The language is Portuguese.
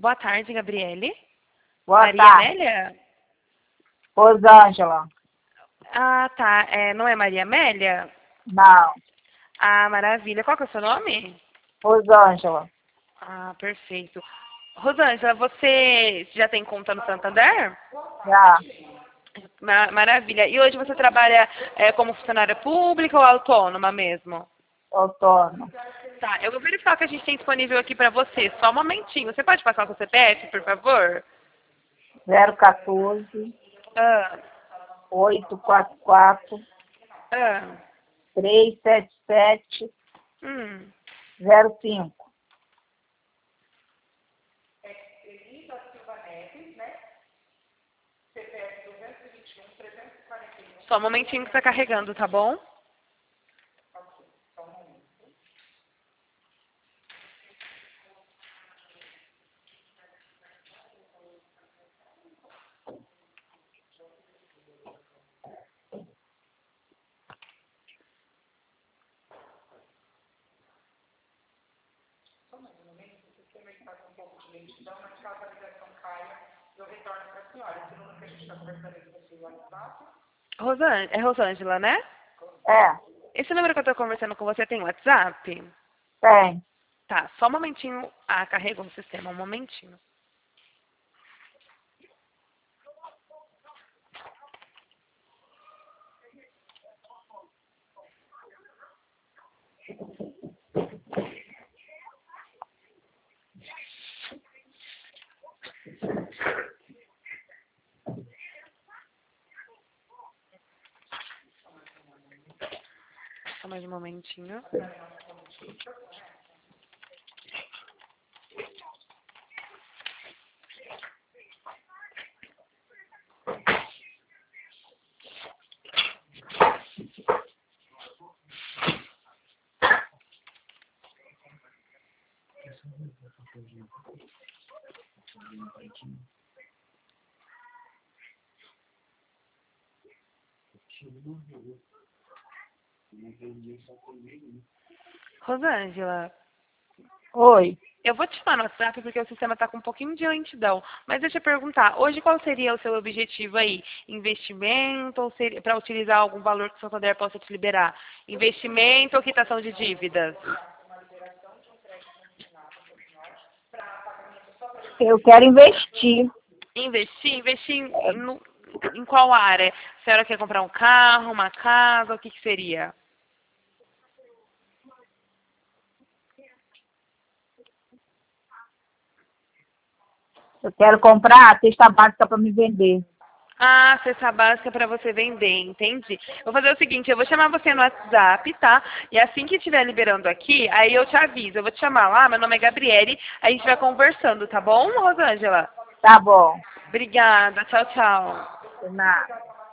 Boa tarde, Gabriele. Boa Maria tarde. Amélia? Rosângela. Ah, tá. Não é Maria Amélia? Não. Ah, maravilha. Qual que é o seu nome? Rosângela. Ah, perfeito. Rosângela, você já tem conta no Santander? Já. Maravilha. E hoje você trabalha como funcionária pública ou autônoma mesmo? Autônomo. Tá, eu vou verificar o que a gente tem disponível aqui para você. Só um momentinho. Você pode passar o seu CPF, por favor? 014 Ah, 844 ah. 377 Hum. 05. Só um momentinho que está carregando, tá bom? Rosângela, né? É, Esse número que eu estou conversando com você tem WhatsApp? tem. Tá, só um momentinho. Ah, carregou o sistema, um momentinho. Só mais um momentinho. Rosângela, Oi. eu vou te chamar no WhatsApp porque o sistema está com um pouquinho de lentidão. Mas deixa eu perguntar, hoje qual seria o seu objetivo aí? Investimento ou para utilizar algum valor que o Santander possa te liberar? Investimento ou quitação de dívidas? Eu quero investir. Investir em qual área? A senhora quer comprar um carro, uma casa, o que seria? Eu quero comprar a cesta básica para me vender. Ah, cesta básica para você vender, entendi. Vou fazer o seguinte, eu vou chamar você no WhatsApp, tá? E assim que estiver liberando aqui, aí eu te aviso. Eu vou te chamar lá, meu nome é Gabriele, a gente vai conversando, tá bom, Rosângela? Tá bom. Obrigada, tchau, tchau. De nada.